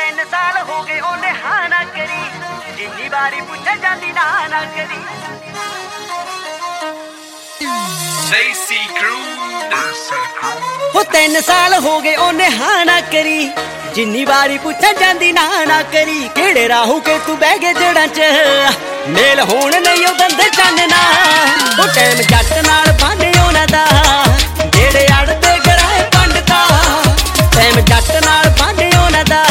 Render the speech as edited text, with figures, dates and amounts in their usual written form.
3 ਸਾਲ ਹੋ ਗਏ ਉਹਨੇ ਹਾਂ ਨਾ ਕਰੀ, ਜਿੰਨੀ ਵਾਰੀ ਪੁੱਛੇ ਜਾਂਦੀ ਨਾ ਨਾ ਕਰੀ। ਉਹ 3 ਸਾਲ ਹੋ ਗਏ ਉਹਨੇ ਹਾਂ ਨਾ ਕਰੀ, ਜਿੰਨੀ ਵਾਰੀ ਪੁੱਛੇ ਜਾਂਦੀ ਨਾ ਨਾ ਕਰੀ। ਕਿਹੜੇ ਰਾਹੂ ਕੇ ਤੂੰ ਬਹਿ ਗਏ ਜੜਾਂ ਚ, ਮੇਲ ਹੋਣ ਨਹੀਂ ਉਹ ਦੰਦ ਚਾਨਣਾ। ਉਹ ਟਾਈਮ ਜੱਟ ਨਾਲ